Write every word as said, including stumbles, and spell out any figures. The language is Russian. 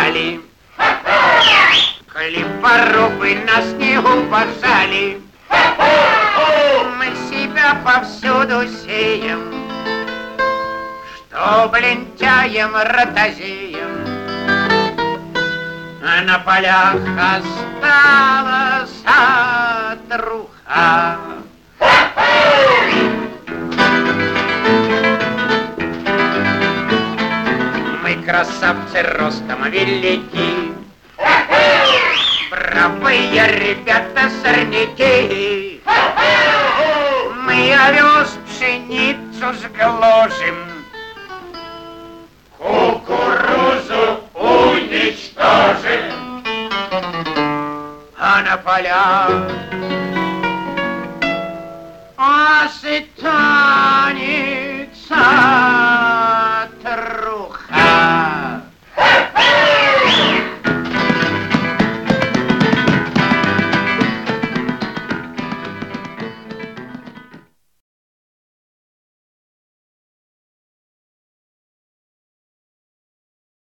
пахали, хлеборобы на снегу пожали. Мы себя повсюду сеем, что лентяем, ротозеем. А на полях осталась труха. Мы красавцы ростом велики, бравые ребята сорняки. Мы овес пшеницу сгложим, кукурузу уничтожим. А на полях